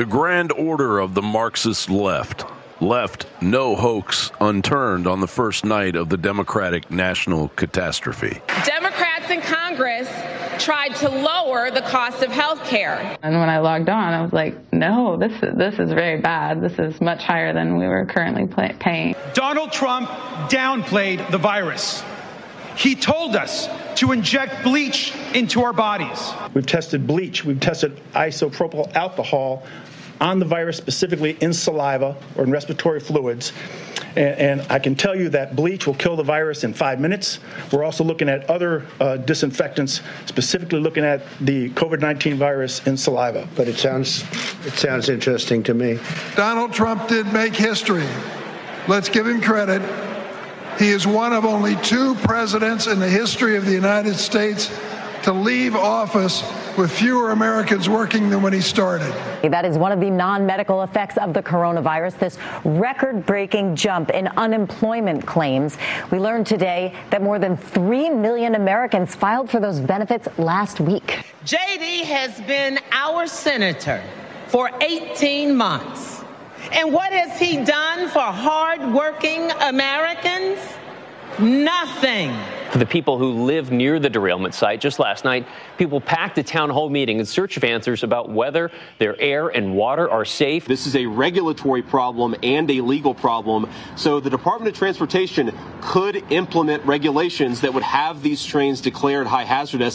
The grand order of the Marxist left left no hoax unturned on the first night of the Democratic national catastrophe. Democrats in Congress tried to lower the cost of health care. And when I logged on, I was like, no, this is very bad. This is much higher than we were currently paying. Donald Trump downplayed the virus. He told us to inject bleach into our bodies. We've tested bleach. We've tested isopropyl alcohol on the virus, specifically in saliva or in respiratory fluids. And I can tell you that bleach will kill the virus in 5 minutes. We're also looking at other disinfectants, specifically looking at the COVID-19 virus in saliva. But it sounds interesting to me. Donald Trump did make history. Let's give him credit. He is one of only 2 presidents in the history of the United States to leave office with fewer Americans working than when he started. That is one of the non-medical effects of the coronavirus, this record-breaking jump in unemployment claims. We learned today that more than 3 million Americans filed for those benefits last week. JD has been our senator for 18 months. And what has he done for hard-working Americans? Nothing. For the people who live near the derailment site, just last night, people packed a town hall meeting in search of answers about whether their air and water are safe. This is a regulatory problem and a legal problem. So the Department of Transportation could implement regulations that would have these trains declared high hazardous.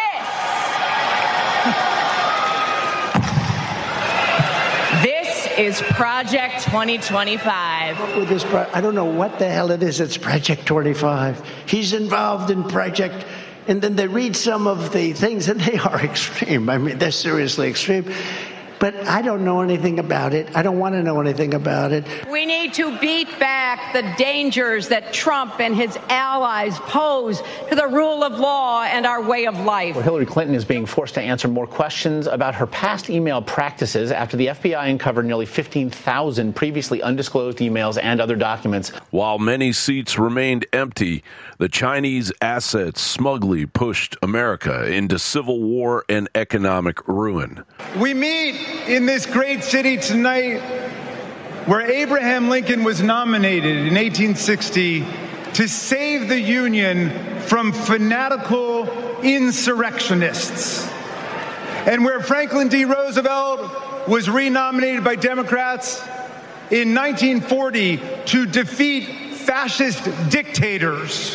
Is Project 2025. With this, I don't know what the hell it is. It's Project 25. He's involved in Project, and then they read some of the things, and they are extreme. I mean, they're seriously extreme. But I don't know anything about it. I don't want to know anything about it. We need to beat back the dangers that Trump and his allies pose to the rule of law and our way of life. Well, Hillary Clinton is being forced to answer more questions about her past email practices after the FBI uncovered nearly 15,000 previously undisclosed emails and other documents. While many seats remained empty, the Chinese assets smugly pushed America into civil war and economic ruin. We meet in this great city tonight where Abraham Lincoln was nominated in 1860 to save the Union from fanatical insurrectionists, and where Franklin D. Roosevelt was renominated by Democrats in 1940 to defeat fascist dictators.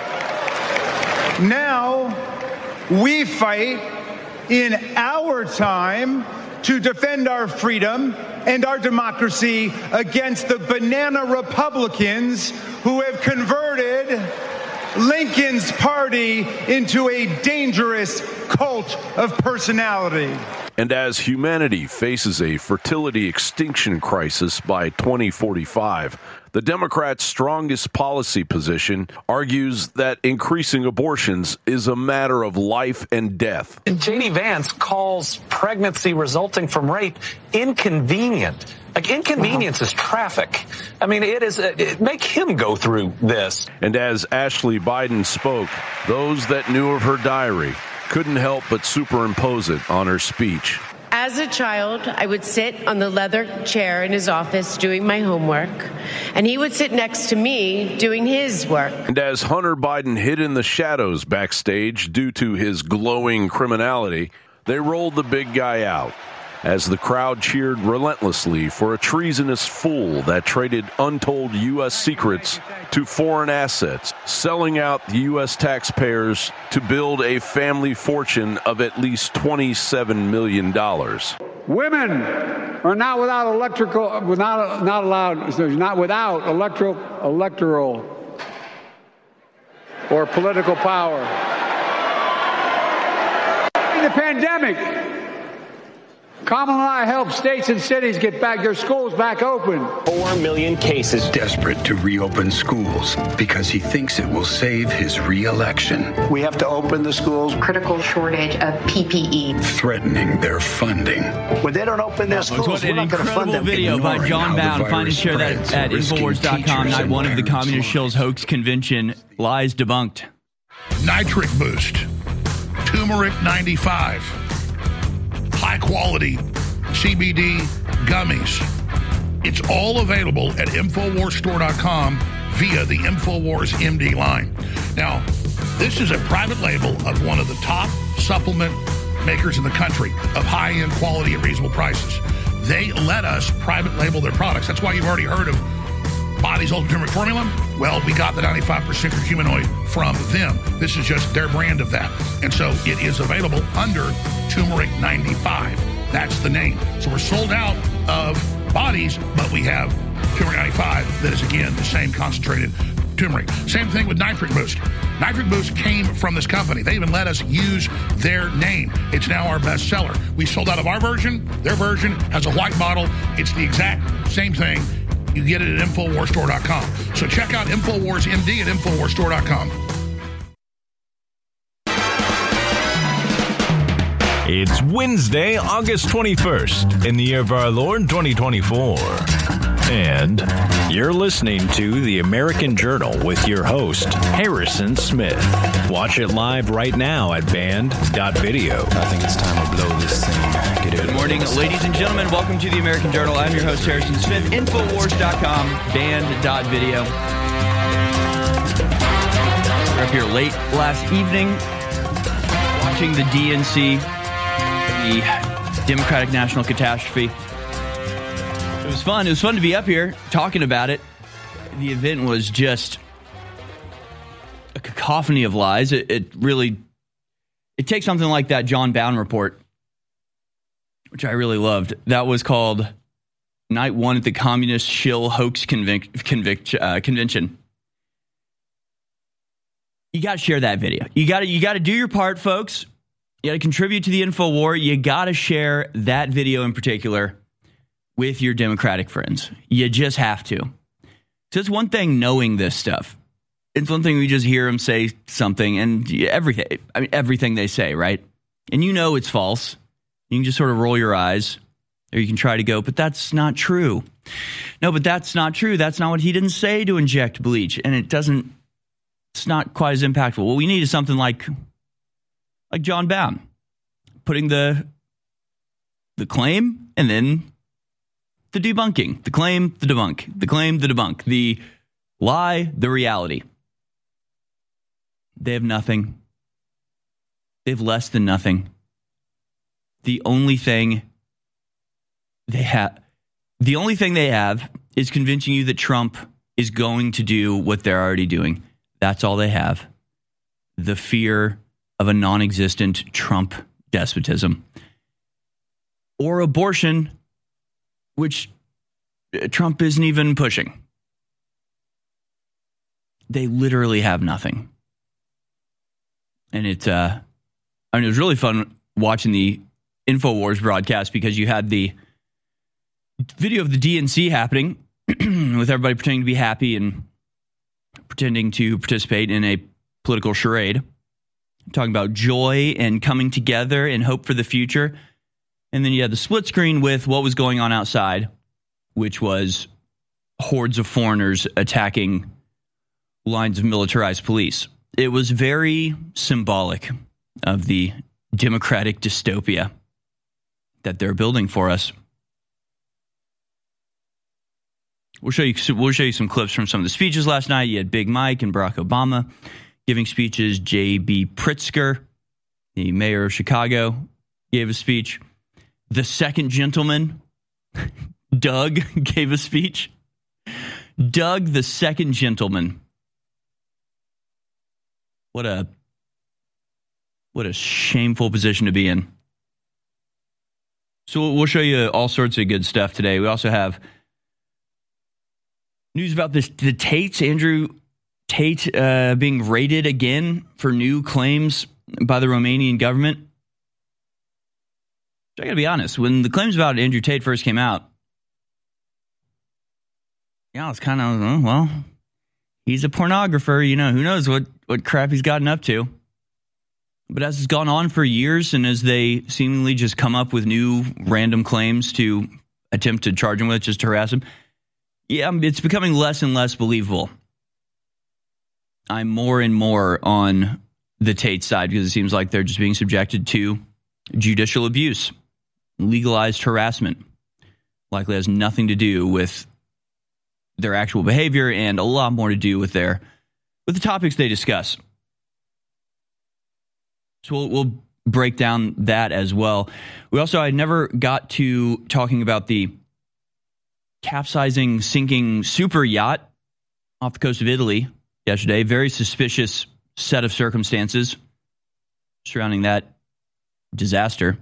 Now we fight in our time to defend our freedom and our democracy against the banana Republicans who have converted Lincoln's party into a dangerous cult of personality. And as humanity faces a fertility extinction crisis by 2045, the Democrats' strongest policy position argues that increasing abortions is a matter of life and death. J.D. Vance calls pregnancy resulting from rape inconvenient. Like, inconvenience is traffic. I mean, make him go through this. And as Ashley Biden spoke, those that knew of her diary couldn't help but superimpose it on her speech. As a child, I would sit on the leather chair in his office doing my homework, and he would sit next to me doing his work. And as Hunter Biden hid in the shadows backstage due to his glowing criminality, they rolled the big guy out as the crowd cheered relentlessly for a treasonous fool that traded untold U.S. secrets to foreign assets, selling out the U.S. taxpayers to build a family fortune of at least $27 million. Women are not without electoral or political power. In the pandemic, Kamala and I helped states and cities get back their schools back open. 4 million cases. Desperate to reopen schools because he thinks it will save his re-election. We have to open the schools. Critical shortage of PPE. Threatening their funding. When they don't open their schools, we're not going to fund them. An incredible video by John Bound. Find and share that at Infowars.com. Night one of the Communist Shill's hoax convention. Lies debunked. Nitric Boost. Turmeric 95. High quality CBD gummies. It's all available at InfoWarsStore.com via the InfoWars MD line. Now, this is a private label of one of the top supplement makers in the country of high-end quality at reasonable prices. They let us private label their products. That's why you've already heard of Body's Ultimate Turmeric Formula. Well, we got the 95% curcuminoid from them. This is just their brand of that. And so it is available under Turmeric 95. That's the name. So we're sold out of Bodies, but we have Turmeric 95 that is, again, the same concentrated turmeric. Same thing with Nitric Boost. Nitric Boost came from this company. They even let us use their name. It's now our best seller. We sold out of our version. Their version has a white bottle. It's the exact same thing. You get it at InfoWarsStore.com. So check out InfoWars MD at InfoWarsStore.com. It's Wednesday, August 21st, in the year of our Lord 2024. And you're listening to The American Journal with your host, Harrison Smith. Watch it live right now at band.video. I think it's time to blow this thing. Good morning, ladies and gentlemen. Welcome to The American Journal. I'm your host, Harrison Smith. Infowars.com, band.video. We're up here late last evening watching the DNC, the Democratic National Catastrophe. It was fun. It was fun to be up here talking about it. The event was just a cacophony of lies. It takes something like that John Bowne report, which I really loved. That was called Night 1 at the Communist Shill Hoax Convention. You got to share that video. You got to do your part, folks. You got to contribute to the InfoWar. You got to share that video in particular with your Democratic friends. You just have to. So it's one thing knowing this stuff. It's one thing we just hear them say something and everything they say, right? And you know it's false. You can just sort of roll your eyes, or you can try to go, but that's not true. No, but that's not true. That's not what he didn't say to inject bleach. And it's not quite as impactful. What we need is something like John Bowne, putting the claim and then the debunking, the claim, the debunk, the claim, the debunk, the lie, the reality. They have nothing. They have less than nothing. The only thing they have is convincing you that Trump is going to do what they're already doing. That's all they have. The fear of a non-existent Trump despotism. Or abortion, which Trump isn't even pushing. They literally have nothing. And it was really fun watching the InfoWars broadcast because you had the video of the DNC happening with everybody pretending to be happy and pretending to participate in a political charade, talking about joy and coming together and hope for the future. And then you had the split screen with what was going on outside, which was hordes of foreigners attacking lines of militarized police. It was very symbolic of the democratic dystopia that they're building for us. We'll show you some clips from some of the speeches last night. You had Big Mike and Barack Obama giving speeches. J.B. Pritzker, the mayor of Chicago, gave a speech. The second gentleman, Doug, gave a speech. Doug, the second gentleman. What a shameful position to be in. So we'll show you all sorts of good stuff today. We also have news about the Tates, Andrew Tate being raided again for new claims by the Romanian government. I got to be honest, when the claims about Andrew Tate first came out, it's kind of, well, he's a pornographer, who knows what crap he's gotten up to. But as it's gone on for years and as they seemingly just come up with new random claims to attempt to charge him with, just to harass him, it's becoming less and less believable. I'm more and more on the Tate side because it seems like they're just being subjected to judicial abuse. legalized harassment. Likely has nothing to do with their actual behavior and a lot more to do with the topics they discuss. So we'll break down that as well. I never got to talking about the capsizing, sinking super yacht off the coast of Italy yesterday. Very suspicious set of circumstances surrounding that disaster.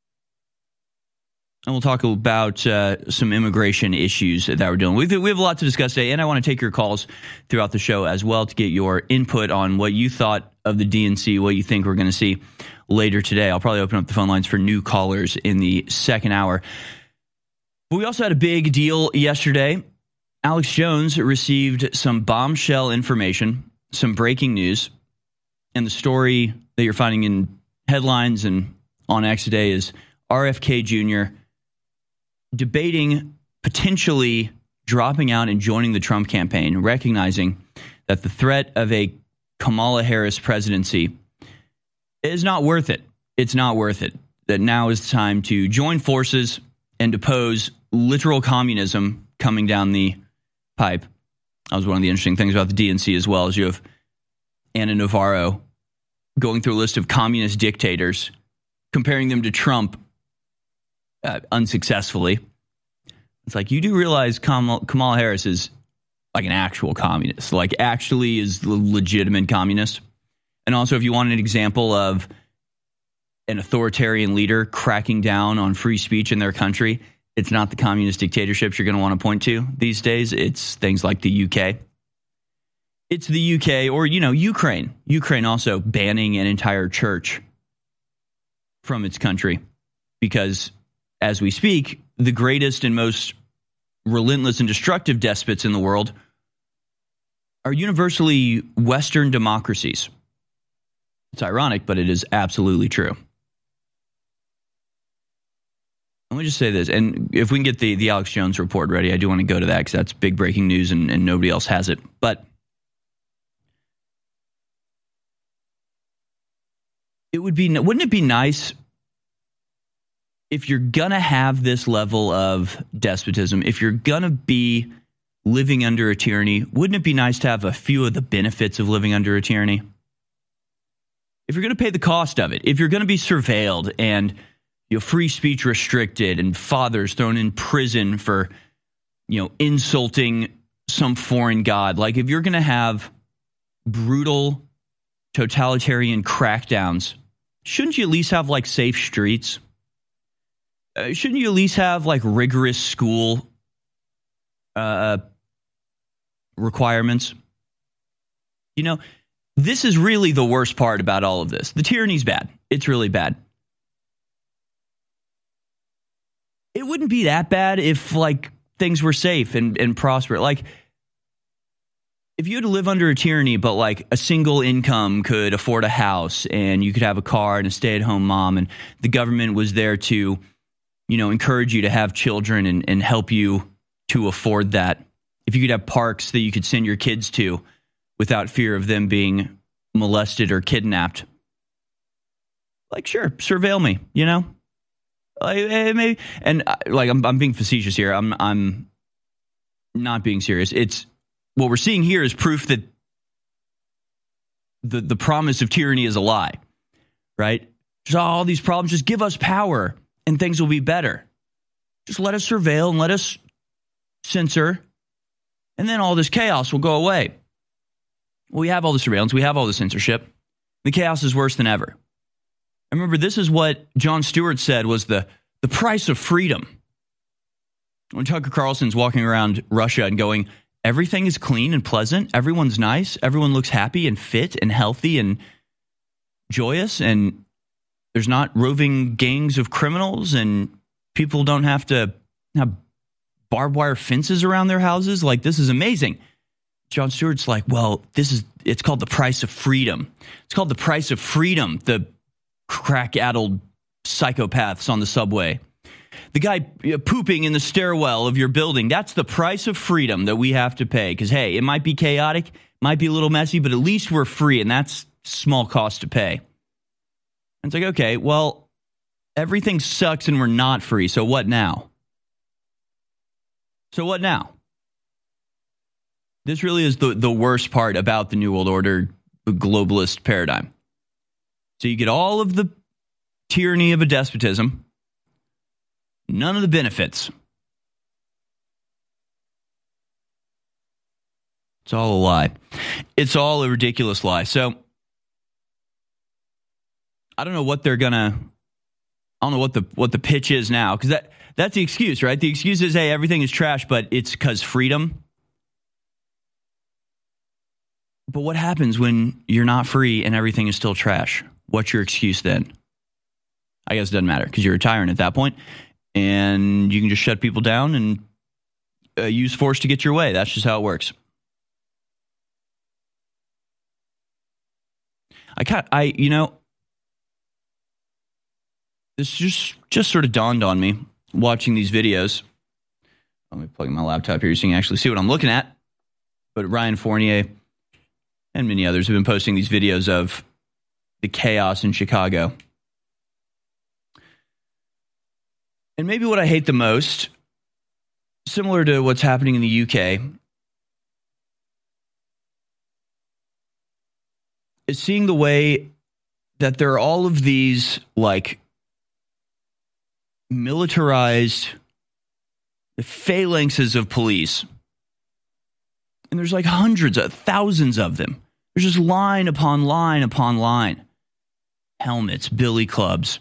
And we'll talk about some immigration issues that we're dealing with. We have a lot to discuss today, and I want to take your calls throughout the show as well to get your input on what you thought of the DNC, what you think we're going to see later today. I'll probably open up the phone lines for new callers in the second hour. But we also had a big deal yesterday. Alex Jones received some bombshell information, some breaking news, and the story that you're finding in headlines and on X today is RFK Jr. debating potentially dropping out and joining the Trump campaign, recognizing that the threat of a Kamala Harris presidency is not worth it. It's not worth it. That now is the time to join forces and oppose literal communism coming down the pipe. That was one of the interesting things about the DNC as well, is you have Ana Navarro going through a list of communist dictators, comparing them to Trump unsuccessfully. It's like, you do realize Kamala Harris is like an actual communist, like actually is the legitimate communist. And also, if you want an example of an authoritarian leader cracking down on free speech in their country, it's not the communist dictatorships you're going to want to point to these days. It's things like the UK. It's the UK or, Ukraine. Ukraine also banning an entire church from its country because, as we speak, the greatest and most relentless and destructive despots in the world are universally Western democracies. It's ironic, but it is absolutely true. Let me just say this, and if we can get the Alex Jones report ready, I do want to go to that because that's big breaking news and nobody else has it. But wouldn't it be nice if you're going to have this level of despotism, if you're going to be living under a tyranny, wouldn't it be nice to have a few of the benefits of living under a tyranny? If you're going to pay the cost of it, if you're going to be surveilled and free speech restricted and fathers thrown in prison for, insulting some foreign god, like if you're going to have brutal totalitarian crackdowns, shouldn't you at least have safe streets? Shouldn't you at least have rigorous school requirements? This is really the worst part about all of this. The tyranny's bad. It's really bad. It wouldn't be that bad if things were safe and prosperous. If you had to live under a tyranny, but a single income could afford a house and you could have a car and a stay-at-home mom and the government was there to, encourage you to have children and help you to afford that. If you could have parks that you could send your kids to without fear of them being molested or kidnapped. Sure, surveil me, maybe. And I'm being facetious here. I'm not being serious. It's what we're seeing here is proof that the promise of tyranny is a lie, right? Just all these problems, just give us power and things will be better. Just let us surveil and let us censor, and then all this chaos will go away. Well, we have all the surveillance, we have all the censorship. The chaos is worse than ever. I remember this is what Jon Stewart said was the price of freedom. When Tucker Carlson's walking around Russia and going, everything is clean and pleasant, everyone's nice, everyone looks happy and fit and healthy and joyous, and there's not roving gangs of criminals, and people don't have to have barbed wire fences around their houses. This is amazing. Jon Stewart's like, well, it's called the price of freedom. It's called the price of freedom. The crack-addled psychopaths on the subway. The guy pooping in the stairwell of your building. That's the price of freedom that we have to pay. Because, hey, it might be chaotic, might be a little messy, but at least we're free, and that's small cost to pay. And it's like, okay, well, Everything sucks and we're not free. So what now? So what now? This really is the worst part about the New World Order globalist paradigm. So you get all of the tyranny of a despotism, none of the benefits. It's all a lie. It's all a ridiculous lie. So I don't know what they're gonna. I don't know what the pitch is now, because that's the excuse, right? The excuse is, hey, everything is trash, but it's because freedom. But what happens when you're not free and everything is still trash? What's your excuse then? I guess it doesn't matter, because you're a tyrant at that point, and you can just shut people down and use force to get your way. That's just how it works. This just sort of dawned on me watching these videos. Let me plug in my laptop here so you can actually see what I'm looking at. But Ryan Fournier and many others have been posting these videos of the chaos in Chicago. And maybe what I hate the most, similar to what's happening in the UK, is seeing the way that there are all of these, like, militarized phalanxes of police. And there's like hundreds of thousands of them. There's just line upon line upon line. Helmets, billy clubs.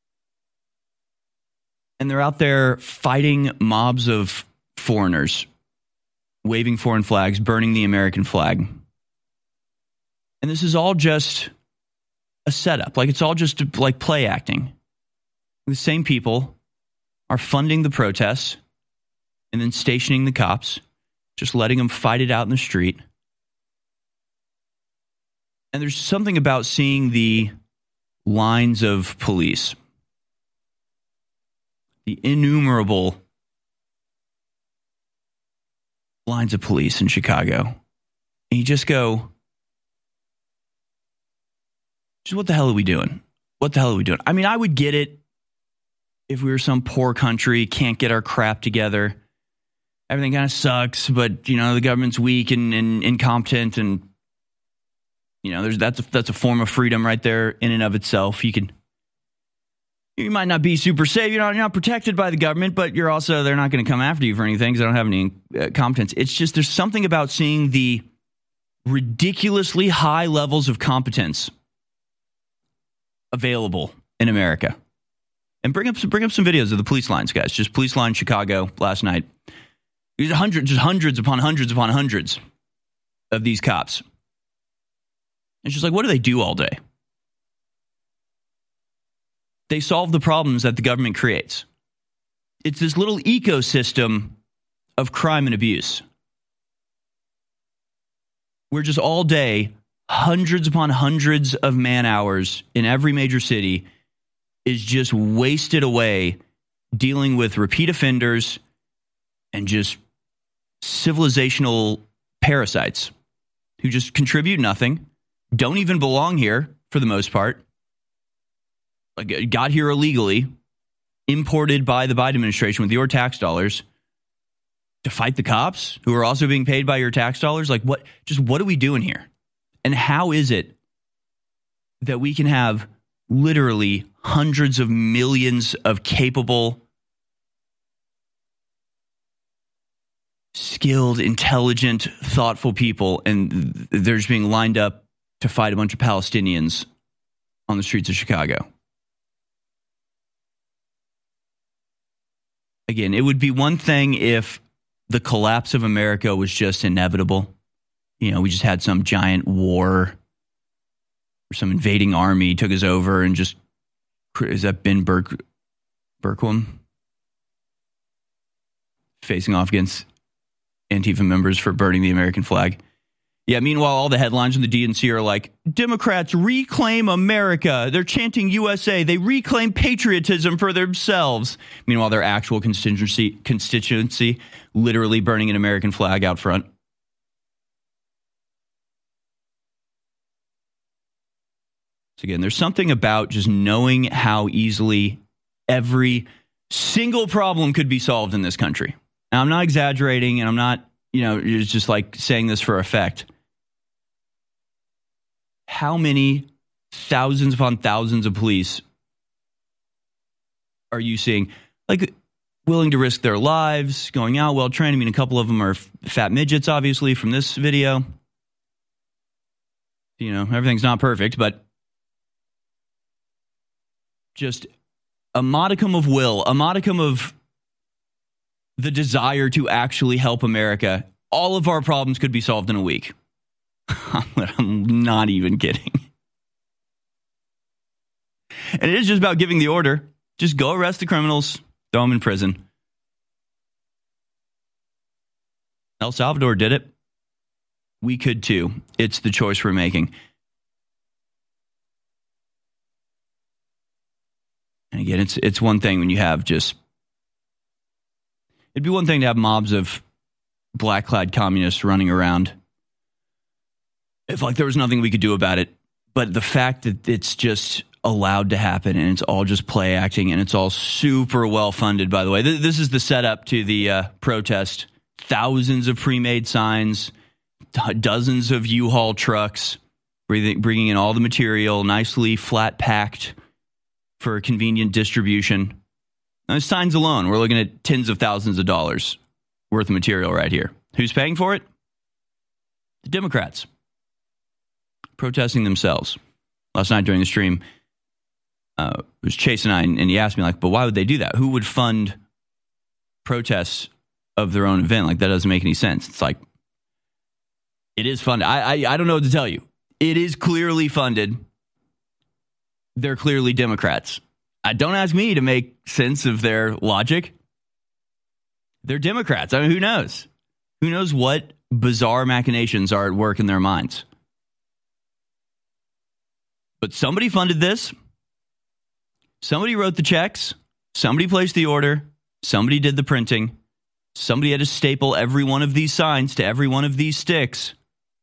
And they're out there fighting mobs of foreigners, waving foreign flags, burning the American flag. And this is all just a setup. Like, it's all just like play acting. The same people are funding the protests and then stationing the cops, just letting them fight it out in the street. And there's something about seeing the lines of police, the innumerable lines of police in Chicago. And you just go, just what the hell are we doing? What the hell are we doing? I mean, I would get it if we were some poor country, can't get our crap together. Everything kind of sucks, but, you know, the government's weak and incompetent, and, you know, that's a form of freedom right there in and of itself. You might not be super safe, you're not protected by the government, but they're not going to come after you for anything because they don't have any competence. It's just, there's something about seeing the ridiculously high levels of competence available in America. And bring up some videos of the police lines, guys. Just police line Chicago last night. There's hundreds upon hundreds upon hundreds of these cops. It's just like, what do they do all day? They solve the problems that the government creates. It's this little ecosystem of crime and abuse. We're just all day, hundreds upon hundreds of man hours in every major city is just wasted away dealing with repeat offenders and just civilizational parasites who just contribute nothing, don't even belong here for the most part, like, got here illegally, imported by the Biden administration with your tax dollars to fight the cops who are also being paid by your tax dollars. Like, what are we doing here? And how is it that we can have literally hundreds of millions of capable, skilled, intelligent, thoughtful people, and they're just being lined up to fight a bunch of Palestinians on the streets of Chicago? Again, it would be one thing if the collapse of America was just inevitable. You know, we just had some giant war or some invading army took us over and just, is that Ben Bergquam? Facing off against Antifa members for burning the American flag. Yeah, meanwhile, all the headlines in the DNC are like, Democrats reclaim America. They're chanting USA. They reclaim patriotism for themselves. Meanwhile, their actual constituency literally burning an American flag out front. So again, there's something about just knowing how easily every single problem could be solved in this country. Now, I'm not exaggerating, and I'm not, it's just like saying this for effect. How many thousands upon thousands of police are you seeing, like, willing to risk their lives, going out well trained? I mean, a couple of them are fat midgets, obviously, from this video. Everything's not perfect, but just a modicum of will, a modicum of the desire to actually help America. All of our problems could be solved in a week. I'm not even kidding. And it is just about giving the order. Just go arrest the criminals, throw them in prison. El Salvador did it. We could too. It's the choice we're making. And again, it's one thing when you have just... It'd be one thing to have mobs of black-clad communists running around if there was nothing we could do about it. But the fact that it's just allowed to happen and it's all just play acting and it's all super well funded, by the way. This is the setup to the protest. Thousands of pre-made signs, dozens of U-Haul trucks, bringing in all the material, nicely flat packed for convenient distribution. Those signs alone, we're looking at tens of thousands of dollars worth of material right here. Who's paying for it? The Democrats. Protesting themselves. Last night during the stream, it was Chase and I, and he asked me, but why would they do that? Who would fund protests of their own event? That doesn't make any sense. It's it is funded. I don't know what to tell you. It is clearly funded. They're clearly Democrats. Don't ask me to make sense of their logic. They're Democrats. I mean, who knows? Who knows what bizarre machinations are at work in their minds? But somebody funded this. Somebody wrote the checks. Somebody placed the order. Somebody did the printing. Somebody had to staple every one of these signs to every one of these sticks.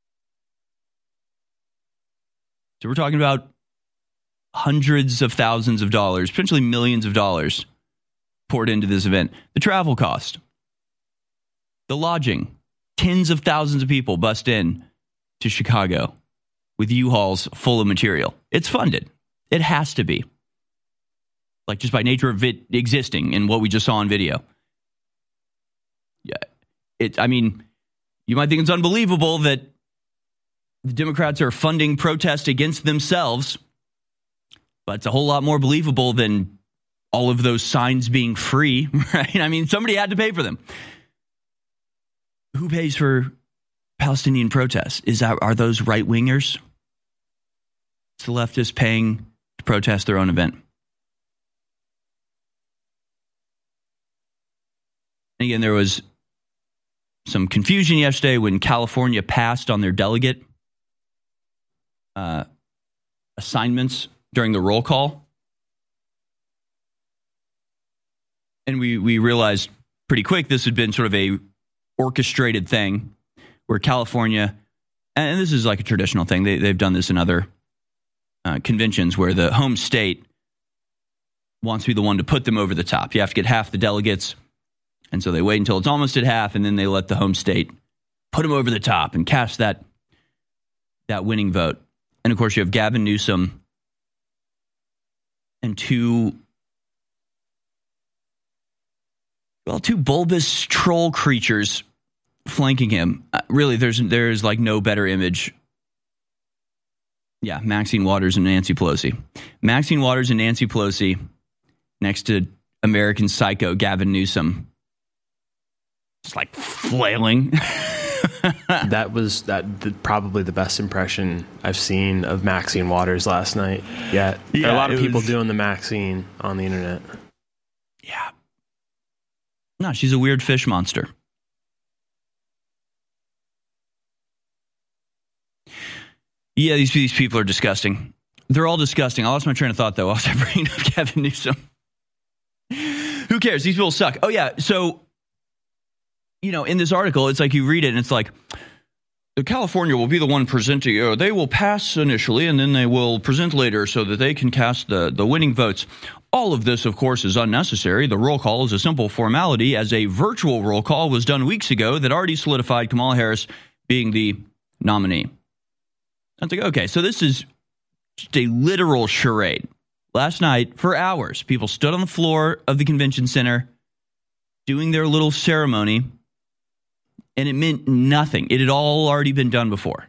So we're talking about hundreds of thousands of dollars, potentially millions of dollars poured into this event. The travel cost, the lodging, tens of thousands of people bust in to Chicago with U-Hauls full of material. It's funded. It has to be. Just by nature of it existing in what we just saw on video. Yeah, you might think it's unbelievable that the Democrats are funding protests against themselves, but it's a whole lot more believable than all of those signs being free, right? Somebody had to pay for them. Who pays for Palestinian protests? Are those right-wingers? It's the leftists paying to protest their own event. And again, there was some confusion yesterday when California passed on their delegate assignments during the roll call. And we realized pretty quick this had been sort of a orchestrated thing where California, and this is like a traditional thing, they've done this in other conventions where the home state wants to be the one to put them over the top. You have to get half the delegates. And so they wait until it's almost at half, and then they let the home state put them over the top and cast that winning vote. And, of course, you have Gavin Newsom and two bulbous troll creatures flanking him. Really, there's no better image. Yeah, Maxine Waters and Nancy Pelosi. Maxine Waters and Nancy Pelosi next to American Psycho Gavin Newsom. Just flailing. That was probably the best impression I've seen of Maxine Waters last night yet. There are a lot of people doing the Maxine on the internet. Yeah. No, she's a weird fish monster. Yeah, these people are disgusting. They're all disgusting. I lost my train of thought, though, whilst I bring up Gavin Newsom. Who cares? These people suck. Oh, yeah. So, in this article, it's you read it and it's California will be the one presenting. They will pass initially, and then they will present later so that they can cast the winning votes. All of this, of course, is unnecessary. The roll call is a simple formality, as a virtual roll call was done weeks ago that already solidified Kamala Harris being the nominee. I think, okay, so this is just a literal charade. Last night, for hours, people stood on the floor of the convention center doing their little ceremony, and it meant nothing. It had all already been done before.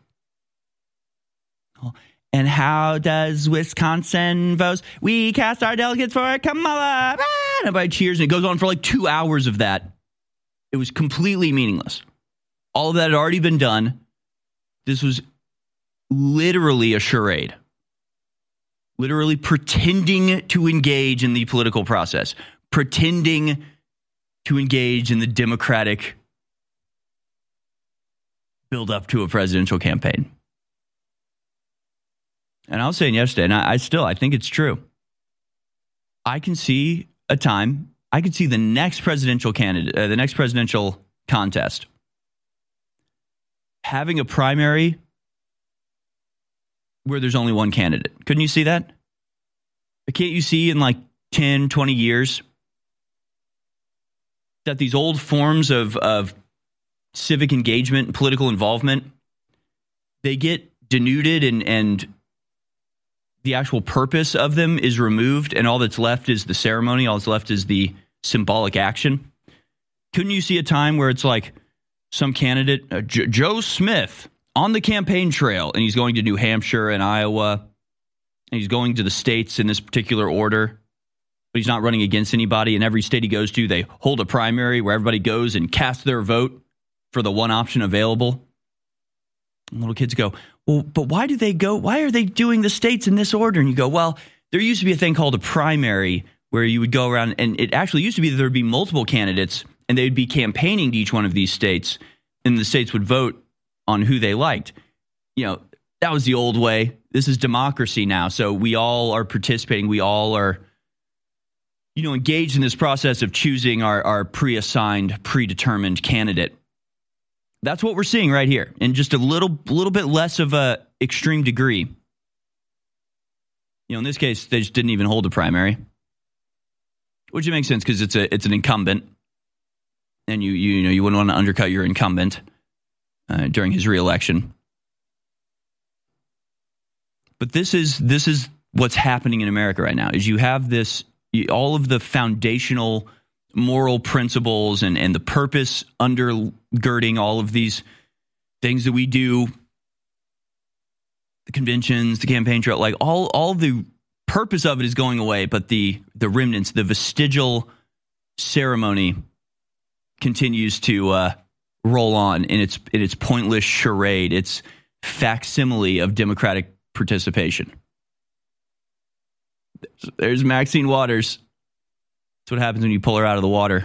And how does Wisconsin vote? We cast our delegates for Kamala. Ah! Everybody cheers, and it goes on for like 2 hours of that. It was completely meaningless. All of that had already been done. This was literally a charade. Literally pretending to engage in the political process. Pretending to engage in the Democratic build up to a presidential campaign. And I was saying yesterday, and I think it's true. I can see a time, I could see the next presidential candidate, the next presidential contest, having a primary where there's only one candidate. Couldn't you see that? Can't you see in like 10, 20 years that these old forms of civic engagement and political involvement, they get denuded and the actual purpose of them is removed, and all that's left is the ceremony, all that's left is the symbolic action? Couldn't you see a time where it's like some candidate, Joe Smith, on the campaign trail, and he's going to New Hampshire and Iowa, and he's going to the states in this particular order, but he's not running against anybody. In every state he goes to, they hold a primary where everybody goes and casts their vote for the one option available. And little kids go, well, but why do they go? Why are they doing the states in this order? And you go, well, there used to be a thing called a primary where you would go around, and it actually used to be that there would be multiple candidates, and they would be campaigning to each one of these states, and the states would vote on who they liked. You know, that was the old way. This is democracy now. So we all are participating. We all are, engaged in this process of choosing our pre-assigned, predetermined candidate. That's what we're seeing right here, in just a little bit less of a extreme degree. In this case, they just didn't even hold a primary, which makes sense because it's an incumbent, and you wouldn't want to undercut your incumbent during his reelection. But this is what's happening in America right now. Is you have all of the foundational moral principles and the purpose undergirding all of these things that we do, the conventions, the campaign trail, like all the purpose of it is going away, but the remnants, the vestigial ceremony continues to roll on in its pointless charade, its facsimile of democratic participation. There's Maxine Waters. That's what happens when you pull her out of the water.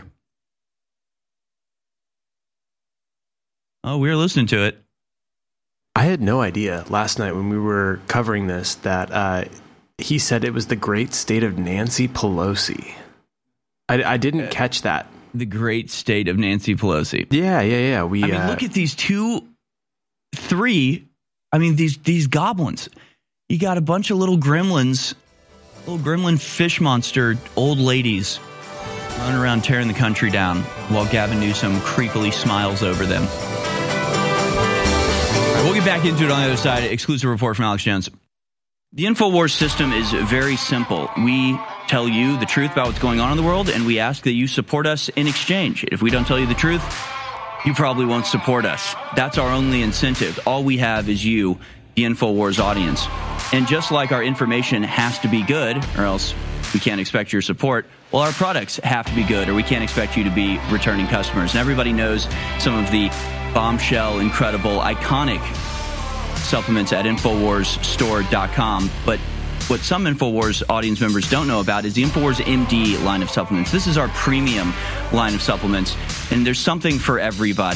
Oh, we were listening to it. I had no idea last night when we were covering this that he said it was the great state of Nancy Pelosi. I didn't catch that. The great state of Nancy Pelosi. Yeah. Look at these three. These goblins. You got a bunch of little gremlins, little gremlin fish monster old ladies running around tearing the country down while Gavin Newsom creepily smiles over them. All right, we'll get back into it on the other side. Exclusive report from Alex Jones. The InfoWars system is very simple. We tell you the truth about what's going on in the world, and we ask that you support us in exchange. If we don't tell you the truth, you probably won't support us. That's our only incentive. All we have is you, the InfoWars audience. And just like our information has to be good, or else we can't expect your support, well, our products have to be good, or we can't expect you to be returning customers. And everybody knows some of the bombshell, incredible, iconic supplements at InfoWarsStore.com. But what some InfoWars audience members don't know about is the InfoWars MD line of supplements. This is our premium line of supplements, and there's something for everybody.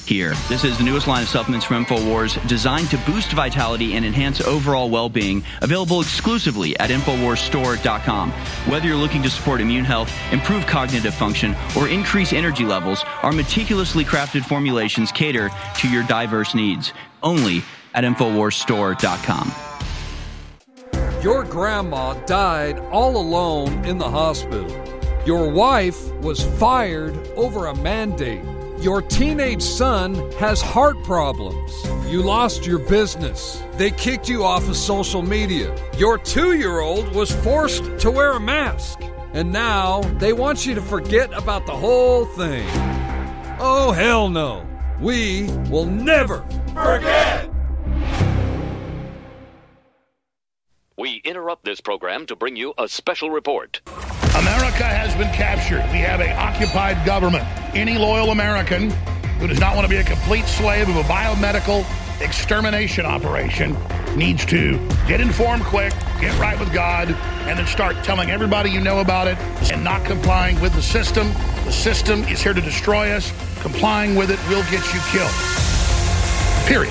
here. This is the newest line of supplements from InfoWars designed to boost vitality and enhance overall well-being, available exclusively at InfoWarsStore.com. Whether you're looking to support immune health, improve cognitive function, or increase energy levels, our meticulously crafted formulations cater to your diverse needs. Only at InfoWarsStore.com. Your grandma died all alone in the hospital. Your wife was fired over a mandate. Your teenage son has heart problems. You lost your business. They kicked you off of social media. Your 2-year-old was forced to wear a mask. And now they want you to forget about the whole thing. Oh, hell no. We will never forget. We interrupt this program to bring you a special report. America has been captured. We have an occupied government. Any loyal American who does not want to be a complete slave of a biomedical extermination operation needs to get informed quick, get right with God, and then start telling everybody you know about it and not complying with the system. The system is here to destroy us. Complying with it will get you killed. Period.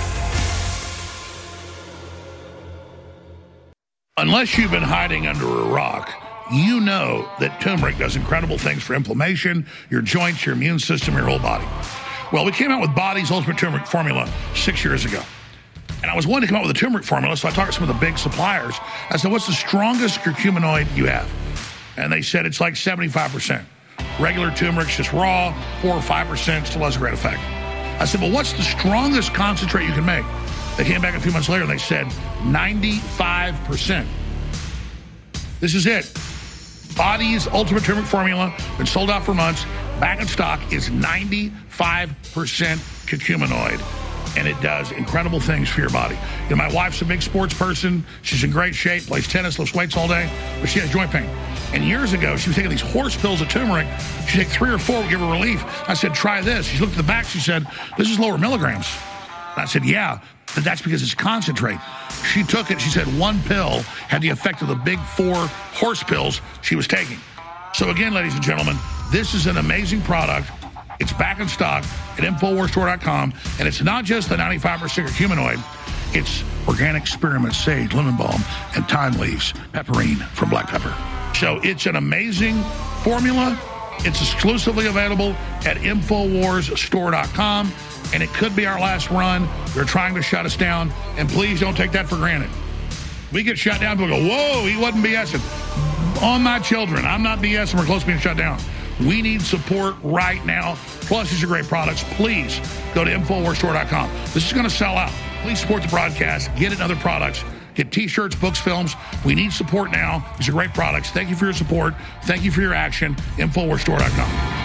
Unless you've been hiding under a rock, you know that turmeric does incredible things for inflammation, your joints, your immune system, your whole body. Well, we came out with Body's Ultimate Turmeric Formula 6 years ago. And I was wanting to come out with a turmeric formula, so I talked to some of the big suppliers. I said, what's the strongest curcuminoid you have? And they said it's like 75%. Regular turmeric's just raw, 4 or 5%, still has a great effect. I said, well, what's the strongest concentrate you can make? They came back a few months later and they said 95%. This is it. Body's Ultimate Turmeric Formula, been sold out for months, back in stock, is 95% curcuminoid. And it does incredible things for your body. You know, my wife's a big sports person. She's in great shape, plays tennis, lifts weights all day, but she has joint pain. And years ago, she was taking these horse pills of turmeric. She'd take 3 or 4, would give her relief. I said, try this. She looked at the back. She said, this is lower milligrams. And I said, yeah, but that's because it's concentrate. She took it. She said 1 pill had the effect of the big 4 horse pills she was taking. So again, ladies and gentlemen, this is an amazing product. It's back in stock at InfoWarsStore.com. And it's not just the 95% curcuminoid. It's organic spearmint, sage, lemon balm, and thyme leaves, pepperine from black pepper. So it's an amazing formula. It's exclusively available at InfoWarsStore.com. And it could be our last run. They're trying to shut us down. And please don't take that for granted. We get shut down, people go, whoa, he wasn't BSing. On my children, I'm not BSing. We're close to being shut down. We need support right now. Plus, these are great products. Please go to InfoWarsStore.com. This is going to sell out. Please support the broadcast. Get it in other products. Get T-shirts, books, films. We need support now. These are great products. Thank you for your support. Thank you for your action. InfoWarsStore.com.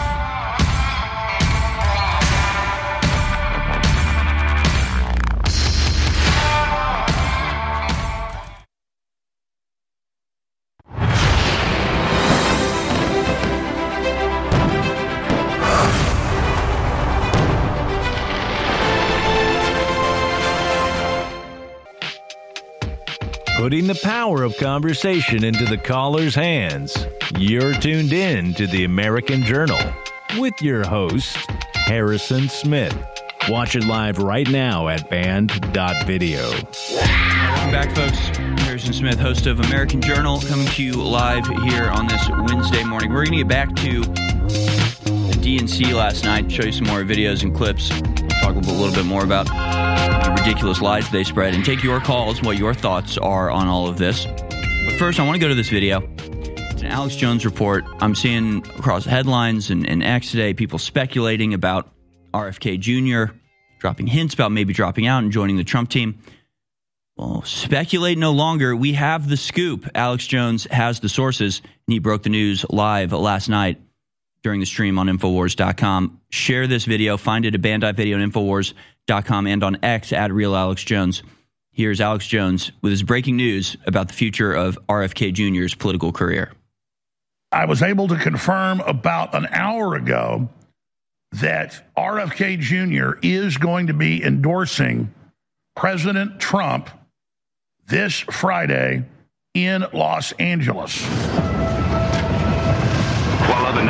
Putting the power of conversation into the caller's hands. You're tuned in to the American Journal with your host, Harrison Smith. Watch it live right now at band.video. Welcome back, folks. Harrison Smith, host of American Journal, coming to you live here on this Wednesday morning. We're going to get back to the DNC last night, show you some more videos and clips, talk a little bit more about the ridiculous lies they spread, and take your calls, what your thoughts are on all of this. But first, I want to go to this video. It's an Alex Jones report. I'm seeing across headlines and X today, people speculating about RFK Jr., dropping hints about maybe dropping out and joining the Trump team. Well, speculate no longer. We have the scoop. Alex Jones has the sources, and he broke the news live last night during the stream on Infowars.com. Share this video. Find it at band.video and Infowars.com and on X at RealAlexJones. Here's Alex Jones with his breaking news about the future of RFK Jr.'s political career. I was able to confirm about an hour ago that RFK Jr. is going to be endorsing President Trump this Friday in Los Angeles. While other networks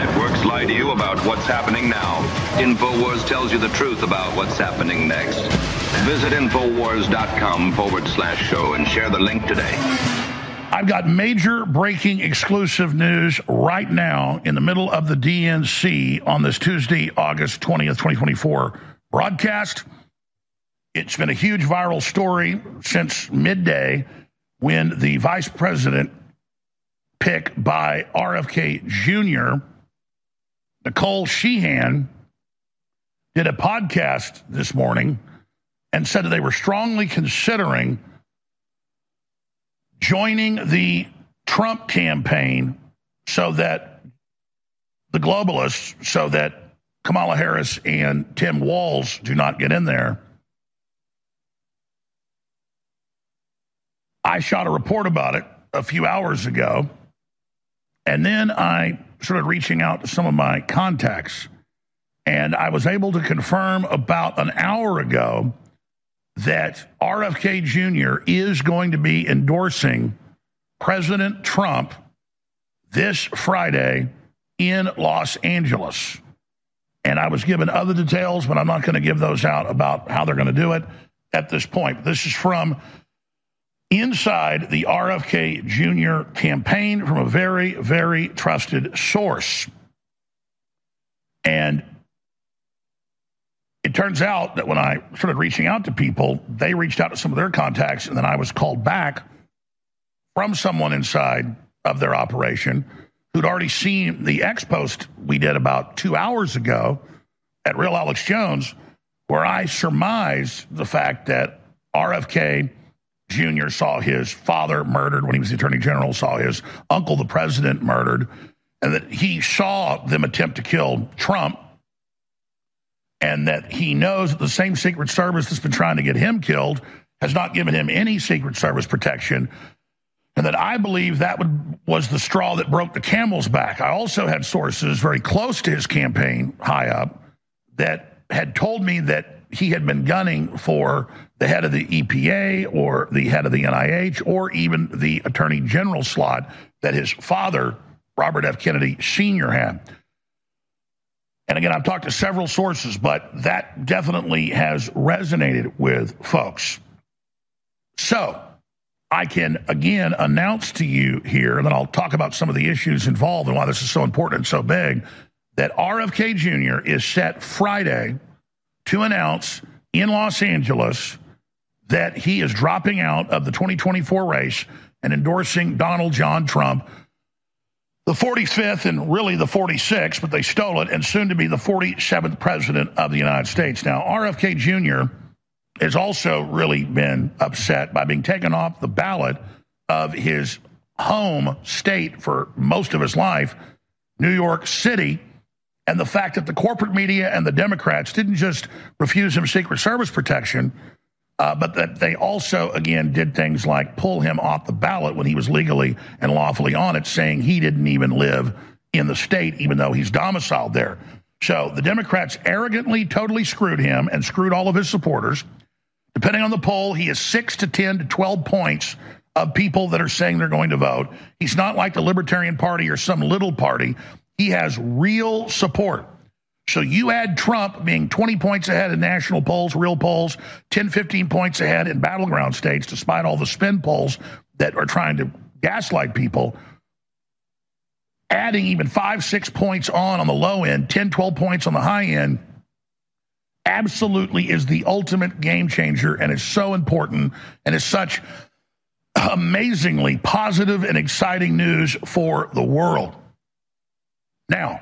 just lie to you about what's happening now. InfoWars tells you the truth about what's happening next. Visit Infowars.com/show and share the link today. I've got major breaking exclusive news right now in the middle of the DNC on this Tuesday, August 20th, 2024 broadcast. It's been a huge viral story since midday when the vice president pick by RFK Jr., Nicole Sheehan, did a podcast this morning and said that they were strongly considering joining the Trump campaign so that the globalists, so that Kamala Harris and Tim Walz do not get in there. I shot a report about it a few hours ago, and then I started reaching out to some of my contacts, and I was able to confirm about an hour ago that RFK Jr. is going to be endorsing President Trump this Friday in Los Angeles. And I was given other details, but I'm not going to give those out about how they're going to do it at this point. This is from inside the RFK Jr. campaign from a very, very trusted source. And it turns out that when I started reaching out to people, they reached out to some of their contacts, and then I was called back from someone inside of their operation who'd already seen the X post we did about 2 hours ago at Real Alex Jones, where I surmised the fact that RFK Jr. saw his father murdered when he was the Attorney General, saw his uncle, the president, murdered, and that he saw them attempt to kill Trump, and that he knows that the same Secret Service that's been trying to get him killed has not given him any Secret Service protection, and that I believe that was the straw that broke the camel's back. I also had sources very close to his campaign, high up, that had told me that he had been gunning for the head of the EPA or the head of the NIH or even the Attorney General slot that his father, Robert F. Kennedy Sr., had. And again, I've talked to several sources, but that definitely has resonated with folks. So I can, again, announce to you here, and then I'll talk about some of the issues involved and why this is so important and so big, that RFK Jr. is set Friday to announce in Los Angeles that he is dropping out of the 2024 race and endorsing Donald John Trump, the 45th and really the 46th, but they stole it, and soon to be the 47th president of the United States. Now, RFK Jr. has also really been upset by being taken off the ballot of his home state for most of his life, New York City, and the fact that the corporate media and the Democrats didn't just refuse him Secret Service protection, but that they also, again, did things like pull him off the ballot when he was legally and lawfully on it, saying he didn't even live in the state, even though he's domiciled there. So the Democrats arrogantly totally screwed him and screwed all of his supporters. Depending on the poll, he is 6 to 10 to 12 points of people that are saying they're going to vote. He's not like the Libertarian Party or some little party. He has real support. So you add Trump being 20 points ahead in national polls, real polls, 10, 15 points ahead in battleground states, despite all the spin polls that are trying to gaslight people, adding even 5, 6 points on the low end, 10, 12 points on the high end, absolutely is the ultimate game changer and is so important and is such amazingly positive and exciting news for the world. Now,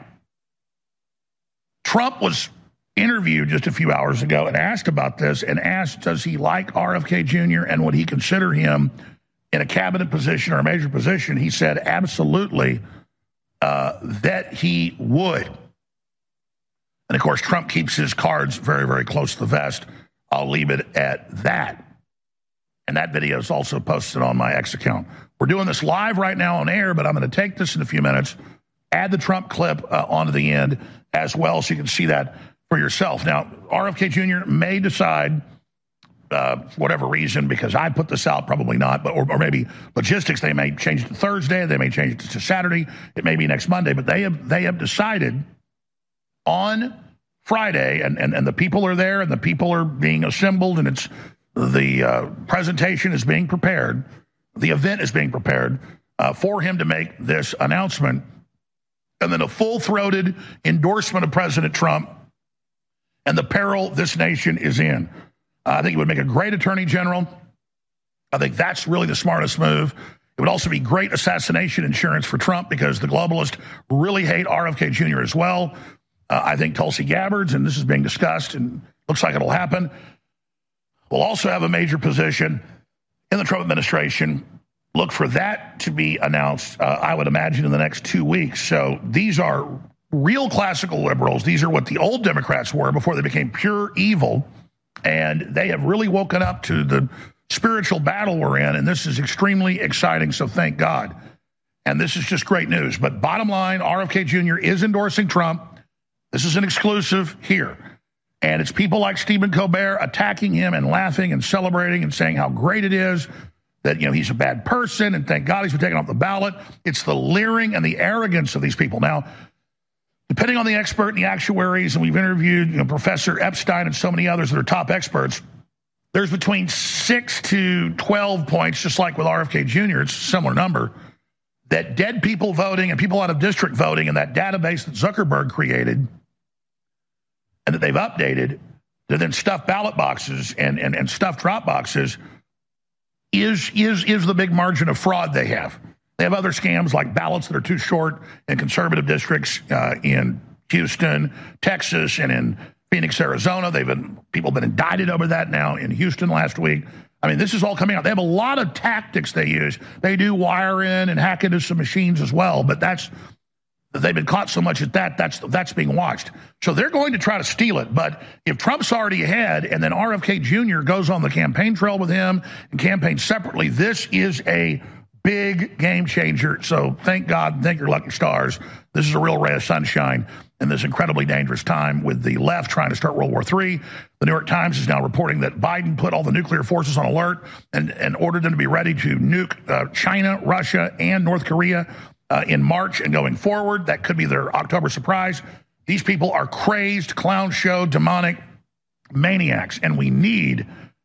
Trump was interviewed just a few hours ago and asked about this and asked, does he like RFK Jr. and would he consider him in a cabinet position or a major position? He said absolutely that he would. And, of course, Trump keeps his cards very, very close to the vest. I'll leave it at that. And that video is also posted on my X account. We're doing this live right now on air, but I'm going to take this in a few minutes, add the Trump clip onto the end as well so you can see that for yourself. Now, RFK Jr. may decide whatever reason, because I put this out, probably not, but or maybe logistics, they may change it to Thursday, they may change it to Saturday, it may be next Monday, but they have decided on Friday, and the people are there, and the people are being assembled, and it's the presentation is being prepared, the event is being prepared for him to make this announcement, and then a full-throated endorsement of President Trump and the peril this nation is in. I think it would make a great attorney general. I think that's really the smartest move. It would also be great assassination insurance for Trump, because the globalists really hate RFK Jr. as well. I think Tulsi Gabbard's, and this is being discussed, and looks like it'll happen, will also have a major position in the Trump administration. Look for that to be announced, I would imagine, in the next 2 weeks. So these are real classical liberals. These are what the old Democrats were before they became pure evil. And they have really woken up to the spiritual battle we're in. And this is extremely exciting. So thank God. And this is just great news. But bottom line, RFK Jr. is endorsing Trump. This is an exclusive here. And it's people like Stephen Colbert attacking him and laughing and celebrating and saying how great it is that, he's a bad person, and thank God he's been taken off the ballot. It's the leering and the arrogance of these people. Now, depending on the expert and the actuaries, and we've interviewed Professor Epstein and so many others that are top experts, there's between 6 to 12 points, just like with RFK Jr., it's a similar number, that dead people voting and people out of district voting in that database that Zuckerberg created and that they've updated to then stuff ballot boxes and stuff drop boxes is the big margin of fraud they have. They have other scams like ballots that are too short in conservative districts in Houston, Texas, and in Phoenix, Arizona. People have been indicted over that now in Houston last week. I mean, this is all coming out. They have a lot of tactics they use. They do wire in and hack into some machines as well, but they've been caught so much at that's being watched. So they're going to try to steal it. But if Trump's already ahead and then RFK Jr. goes on the campaign trail with him and campaigns separately, this is a big game changer. So thank God, thank your lucky stars. This is a real ray of sunshine in this incredibly dangerous time with the left trying to start World War III. The New York Times is now reporting that Biden put all the nuclear forces on alert and ordered them to be ready to nuke China, Russia, and North Korea in March and going forward. That could be their October surprise. These people are crazed, clown show, demonic maniacs, and we need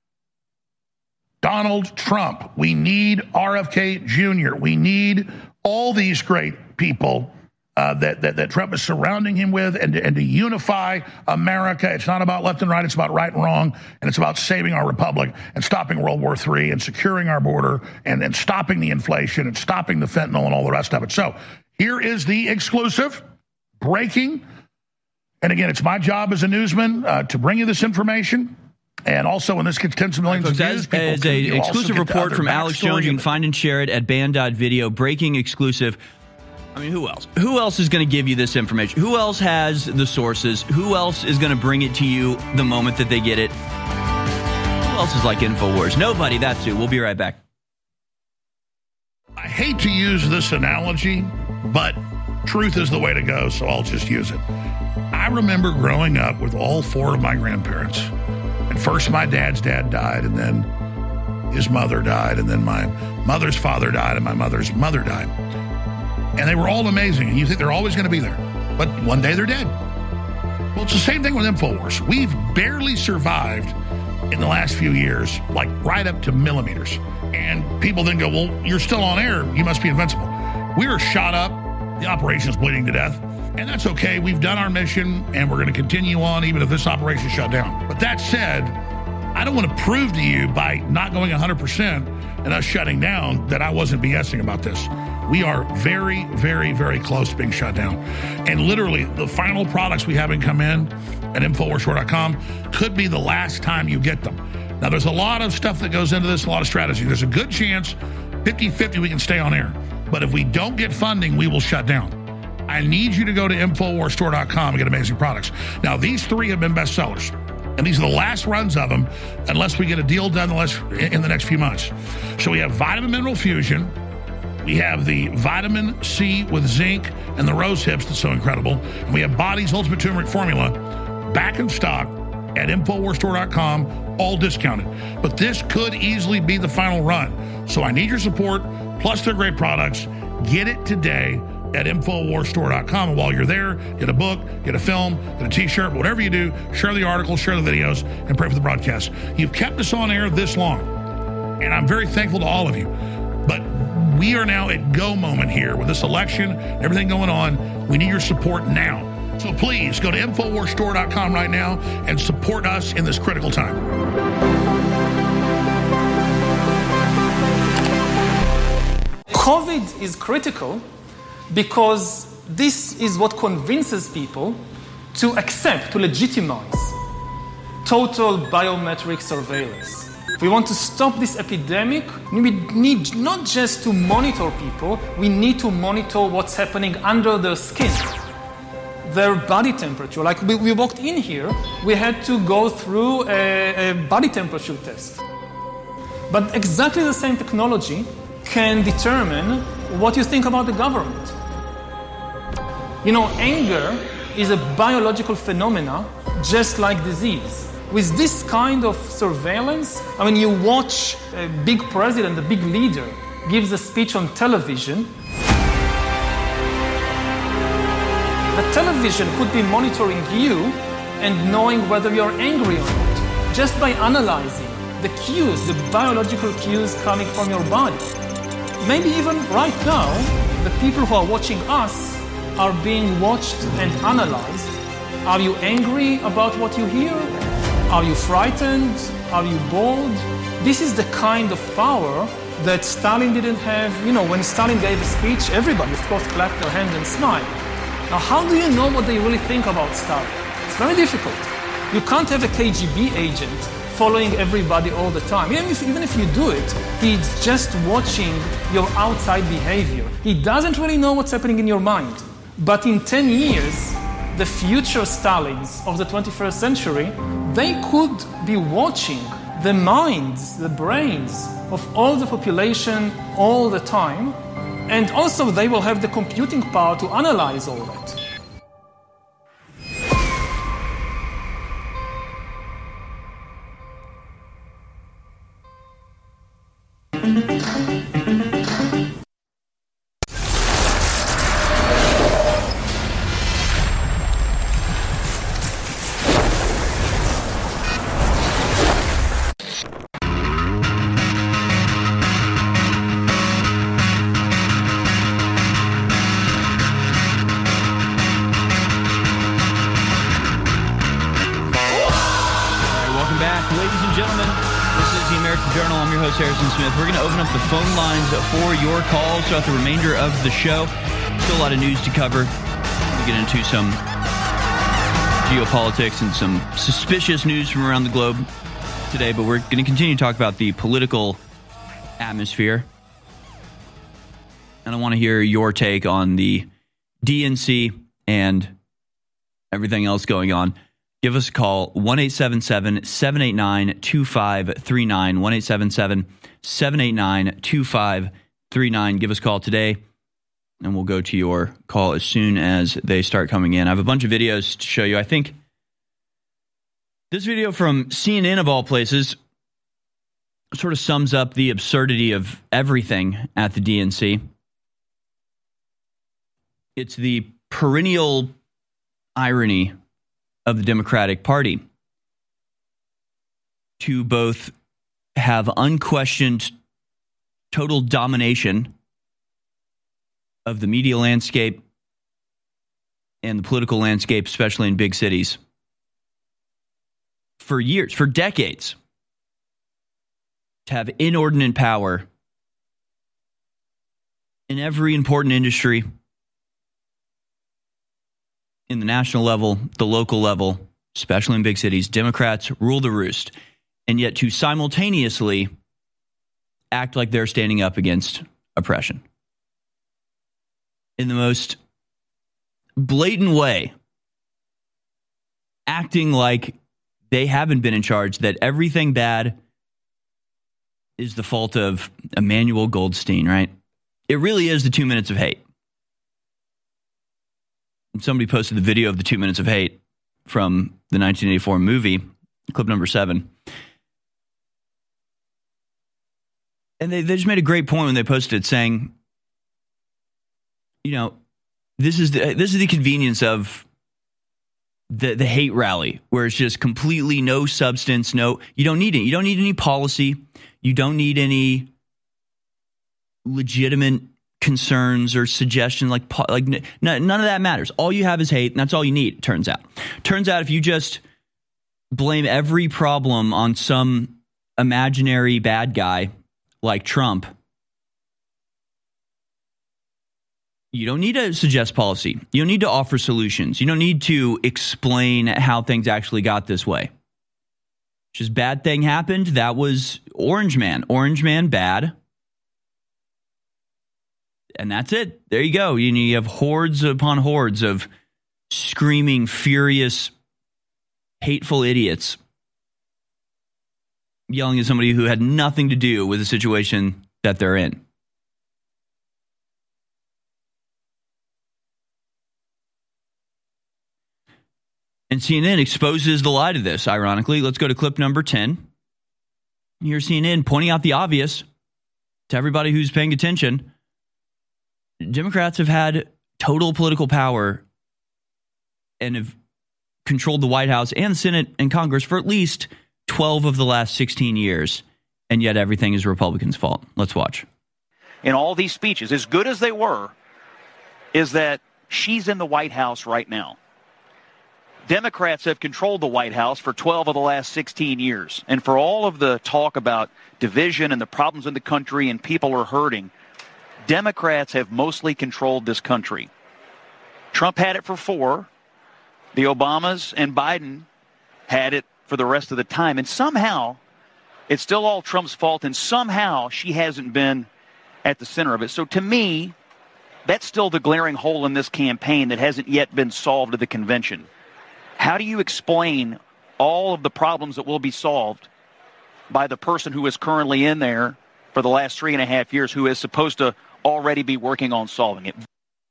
Donald Trump. We need RFK Jr. We need all these great people that Trump is surrounding him with, and to unify America. It's not about left and right. It's about right and wrong, and it's about saving our republic and stopping World War III and securing our border and stopping the inflation and stopping the fentanyl and all the rest of it. So here is the exclusive breaking. And again, it's my job as a newsman to bring you this information. And also, when this gets tens of millions of views, as an exclusive report from Alex Jones, you can find and share it at band.video. Breaking exclusive. I mean, who else? Who else is going to give you this information? Who else has the sources? Who else is going to bring it to you the moment that they get it? Who else is like InfoWars? Nobody, that's who. We'll be right back. I hate to use this analogy, but truth is the way to go, so I'll just use it. I remember growing up with all four of my grandparents. And first my dad's dad died, and then his mother died, and then my mother's father died, and my mother's mother died. And they were all amazing, and you think they're always going to be there. But one day they're dead. Well, it's the same thing with InfoWars. We've barely survived in the last few years, like right up to millimeters. And people then go, well, you're still on air. You must be invincible. We were shot up. The operation is bleeding to death. And that's okay. We've done our mission, and we're going to continue on even if this operation is shut down. But that said, I don't want to prove to you by not going 100% and us shutting down that I wasn't BSing about this. We are very, very, very close to being shut down. And literally, the final products we haven't come in at InfoWarsStore.com could be the last time you get them. Now, there's a lot of stuff that goes into this, a lot of strategy. There's a good chance, 50-50, we can stay on air. But if we don't get funding, we will shut down. I need you to go to InfoWarsStore.com and get amazing products. Now, these three have been bestsellers. And these are the last runs of them, unless we get a deal done in the next few months. So we have Vitamin Mineral Fusion. We have the Vitamin C with zinc and the rose hips that's so incredible. And we have Body's Ultimate Turmeric Formula back in stock at InfoWarsStore.com. all discounted. But this could easily be the final run. So I need your support, plus their great products. Get it today at InfoWarsStore.com. And while you're there, get a book, get a film, get a t-shirt, whatever you do, share the articles, share the videos, and pray for the broadcast. You've kept us on air this long, and I'm very thankful to all of you. But we are now at go moment here with this election, everything going on. We need your support now. So please go to InfoWarsStore.com right now and support us in this critical time. COVID is critical because this is what convinces people to accept, to legitimize total biometric surveillance. If we want to stop this epidemic, we need not just to monitor people, we need to monitor what's happening under their skin, their body temperature. Like we walked in here, we had to go through a body temperature test. But exactly the same technology can determine what you think about the government. You know, anger is a biological phenomena just like disease. With this kind of surveillance, I mean, you watch a big president, a big leader, gives a speech on television. The television could be monitoring you and knowing whether you're angry or not, just by analyzing the cues, the biological cues coming from your body. Maybe even right now, the people who are watching us are being watched and analyzed. Are you angry about what you hear? Are you frightened? Are you bored? This is the kind of power that Stalin didn't have. You know, when Stalin gave a speech, everybody, of course, clapped their hands and smiled. Now, how do you know what they really think about Stalin? It's very difficult. You can't have a KGB agent following everybody all the time. Even if you do it, he's just watching your outside behavior. He doesn't really know what's happening in your mind. But in 10 years, the future Stalins of the 21st century, they could be watching the minds, the brains of all the population all the time. And also they will have the computing power to analyze all that. Harrison Smith. We're going to open up the phone lines for your calls throughout the remainder of the show. Still a lot of news to cover. We'll get into some geopolitics and some suspicious news from around the globe today, but we're going to continue to talk about the political atmosphere. And I want to hear your take on the DNC and everything else going on. Give us a call, 1-877-789-2539, 1-877-789-2539. Give us a call today, and we'll go to your call as soon as they start coming in. I have a bunch of videos to show you. I think this video from CNN, of all places, sort of sums up the absurdity of everything at the DNC. It's the perennial irony of the Democratic Party to both have unquestioned total domination of the media landscape and the political landscape, especially in big cities, for years, for decades, to have inordinate power in every important industry, in the national level, the local level, especially in big cities. Democrats rule the roost, and yet to simultaneously act like they're standing up against oppression in the most blatant way, acting like they haven't been in charge, that everything bad is the fault of Emmanuel Goldstein, right? It really is the 2 minutes of hate. Somebody posted the video of the 2 minutes of hate from the 1984 movie, clip number 7. And they just made a great point when they posted it saying, you know, this is the convenience of the hate rally, where it's just completely no substance, you don't need it. You don't need any policy. You don't need any legitimate concerns or suggestions, none of that matters. All you have is hate, and that's all you need, turns out. Turns out if you just blame every problem on some imaginary bad guy like Trump, you don't need to suggest policy. You don't need to offer solutions. You don't need to explain how things actually got this way. Just bad thing happened. That was Orange Man. Orange Man bad. And that's it. There you go. You have hordes upon hordes of screaming, furious, hateful idiots yelling at somebody who had nothing to do with the situation that they're in. And CNN exposes the lie to this, ironically. Let's go to clip number 10. Here's CNN pointing out the obvious to everybody who's paying attention. Democrats have had total political power and have controlled the White House and the Senate and Congress for at least 12 of the last 16 years, and yet everything is Republicans' fault. Let's watch. In all these speeches, as good as they were, is that she's in the White House right now. Democrats have controlled the White House for 12 of the last 16 years. And for all of the talk about division and the problems in the country and people are hurting, Democrats have mostly controlled this country. Trump had it for 4. The Obamas and Biden had it for the rest of the time. And somehow, it's still all Trump's fault, and somehow she hasn't been at the center of it. So to me, that's still the glaring hole in this campaign that hasn't yet been solved at the convention. How do you explain all of the problems that will be solved by the person who is currently in there for the last 3.5 years, who is supposed to already be working on solving it?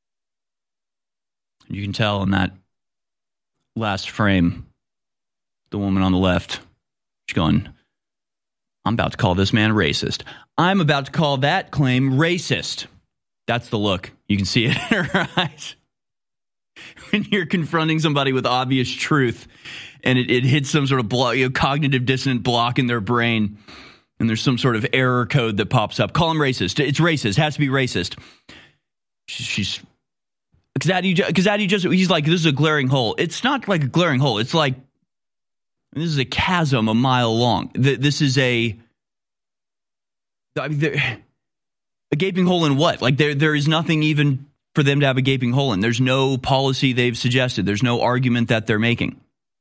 You can tell in that last frame, the woman on the left, she's going, I'm about to call this man racist. I'm about to call that claim racist. That's the look. You can see it in her eyes. When you're confronting somebody with obvious truth and it hits some sort of block, cognitive dissonant block in their brain, and there's some sort of error code that pops up. Call him racist. It's racist. It has to be racist. She's he's like, this is a glaring hole. It's not like a glaring hole. It's like, this is a chasm a mile long. This is a gaping hole in what? Like there is nothing even for them to have a gaping hole in. There's no policy they've suggested. There's no argument that they're making.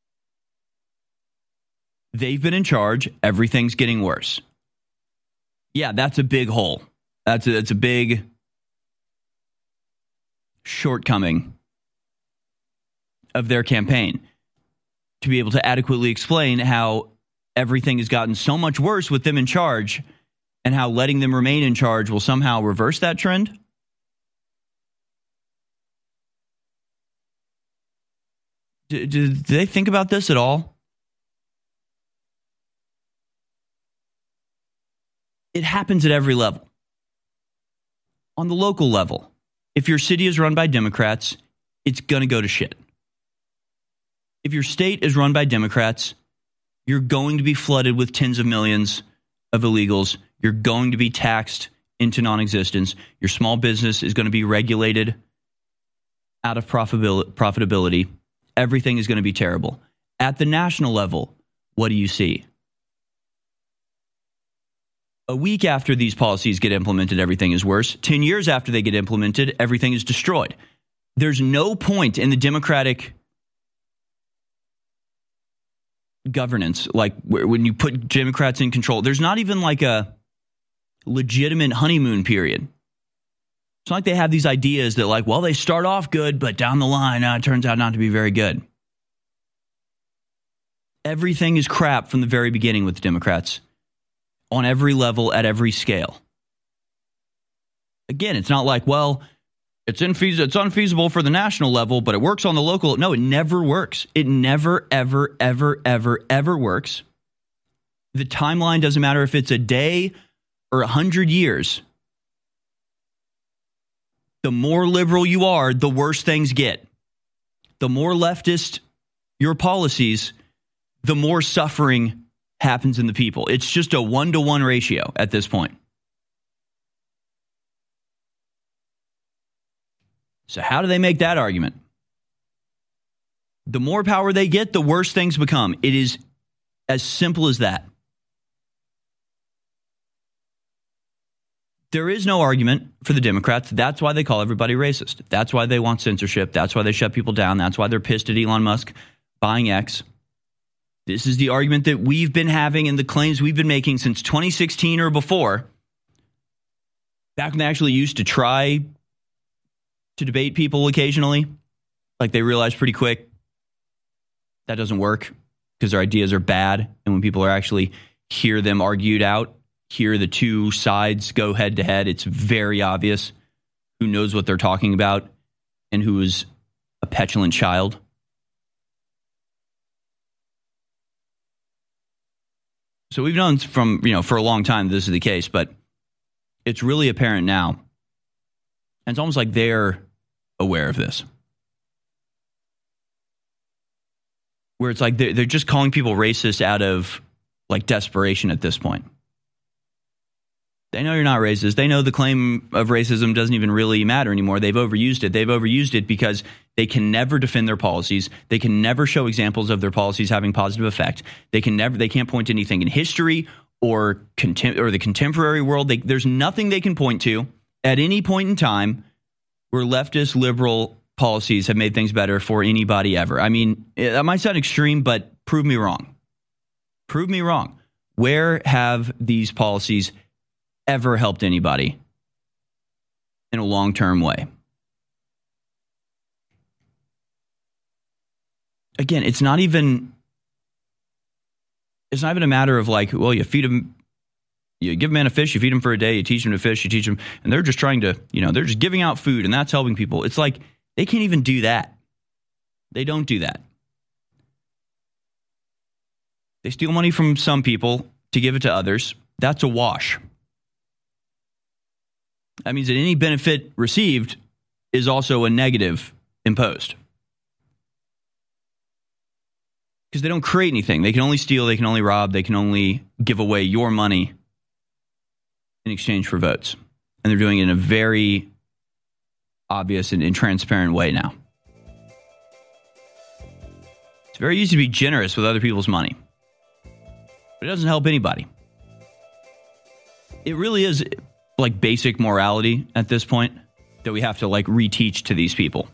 They've been in charge. Everything's getting worse. Yeah, that's a big hole. That's a big shortcoming of their campaign, to be able to adequately explain how everything has gotten so much worse with them in charge, and how letting them remain in charge will somehow reverse that trend. Do they think about this at all? It happens at every level. On the local level, if your city is run by Democrats, it's going to go to shit. If your state is run by Democrats, you're going to be flooded with tens of millions of illegals. You're going to be taxed into non-existence. Your small business is going to be regulated out of profitability. Everything is going to be terrible. At the national level, what do you see? A week after these policies get implemented, everything is worse. 10 years after they get implemented, everything is destroyed. There's no point in the Democratic governance, like when you put Democrats in control, there's not even like a legitimate honeymoon period. It's not like they have these ideas that like, well, they start off good, but down the line, it turns out not to be very good. Everything is crap from the very beginning with the Democrats on every level, at every scale. Again, it's not like, well, it's unfeasible for the national level, but it works on the local. No, it never works. It never, ever, ever, ever, ever works. The timeline doesn't matter if it's a day or 100 years, the more liberal you are, the worse things get. The more leftist your policies, the more suffering happens in the people. It's just a 1-to-1 ratio at this point. So how do they make that argument? The more power they get, the worse things become. It is as simple as that. There is no argument for the Democrats. That's why they call everybody racist. That's why they want censorship. That's why they shut people down. That's why they're pissed at Elon Musk buying X. This is the argument that we've been having and the claims we've been making since 2016 or before. Back when they actually used to try to debate people occasionally, like they realized pretty quick that doesn't work because their ideas are bad. And when people are actually hear them argued out, hear the two sides go head to head, it's very obvious who knows what they're talking about and who is a petulant child. So we've known from, for a long time this is the case, but it's really apparent now. And it's almost like they're aware of this. Where it's like they're just calling people racist out of like desperation at this point. They know you're not racist. They know the claim of racism doesn't even really matter anymore. They've overused it. They've overused it because they can never defend their policies. They can never show examples of their policies having positive effect. They can't point to anything in history or the contemporary world. There's nothing they can point to at any point in time where leftist liberal policies have made things better for anybody ever. I mean, that might sound extreme, but prove me wrong. Prove me wrong. Where have these policies ever helped anybody in a long-term way? Again, it's not even a matter of like, well, you feed them, you give a man a fish, you feed him for a day, you teach him to fish, you teach him, and they're just trying to, they're just giving out food and that's helping people. It's like they can't even do that. They don't do that. They steal money from some people to give it to others. That's a wash. That means that any benefit received is also a negative imposed. Because they don't create anything. They can only steal, they can only rob, they can only give away your money in exchange for votes. And they're doing it in a very obvious and transparent way now. It's very easy to be generous with other people's money. But it doesn't help anybody. It really is like basic morality at this point that we have to like reteach to these people.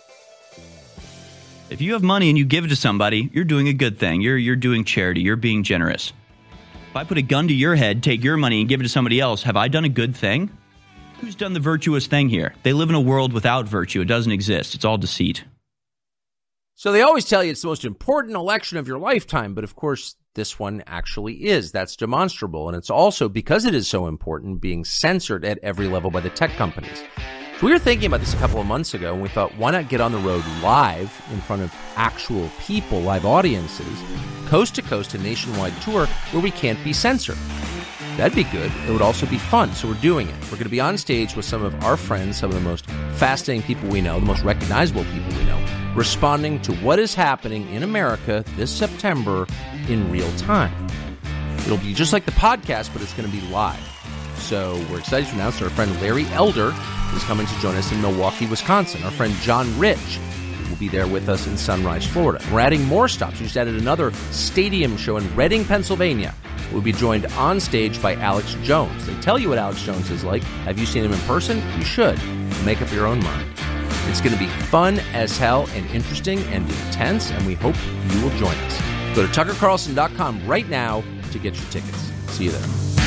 If you have money and you give it to somebody, you're doing a good thing. You're doing charity. You're being generous. If I put a gun to your head, take your money and give it to somebody else, have I done a good thing? Who's done the virtuous thing here? They live in a world without virtue. It doesn't exist. It's all deceit. So they always tell you it's the most important election of your lifetime, but of course this one actually is. That's demonstrable. And it's also, because it is so important, being censored at every level by the tech companies. So we were thinking about this a couple of months ago, and we thought, why not get on the road live in front of actual people, live audiences, coast to coast, a nationwide tour where we can't be censored. That'd be good. It would also be fun, so we're doing it. We're going to be on stage with some of our friends, some of the most fascinating people we know, the most recognizable people we know, responding to what is happening in America this September in real time. It'll be just like the podcast, but it's going to be live. So we're excited to announce our friend Larry Elder is coming to join us in Milwaukee, Wisconsin. Our friend John Rich will be there with us in Sunrise, Florida. We're adding more stops. We just added another stadium show in Reading, Pennsylvania. We'll be joined on stage by Alex Jones. They tell you what Alex Jones is like. Have you seen him in person? You should. Make up your own mind. It's going to be fun as hell and interesting and intense, and we hope you will join us. Go to TuckerCarlson.com right now to get your tickets. See you there.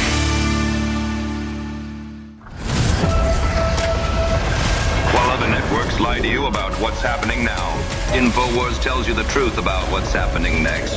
While other networks lie to you about what's happening now, InfoWars tells you the truth about what's happening next.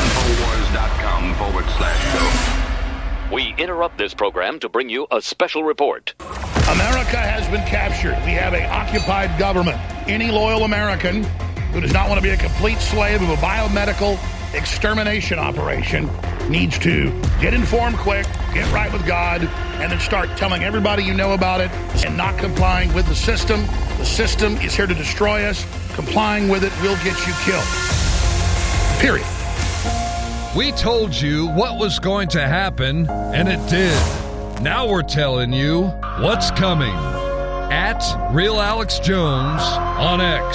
InfoWars.com/show. We interrupt this program to bring you a special report. America has been captured. We have an occupied government. Any loyal American who does not want to be a complete slave of a biomedical extermination operation needs to get informed quick, get right with God, and then start telling everybody you know about it and not complying with the system. The system is here to destroy us. Complying with it will get you killed. Period. We told you what was going to happen, and it did. Now we're telling you what's coming. At Real Alex Jones on X.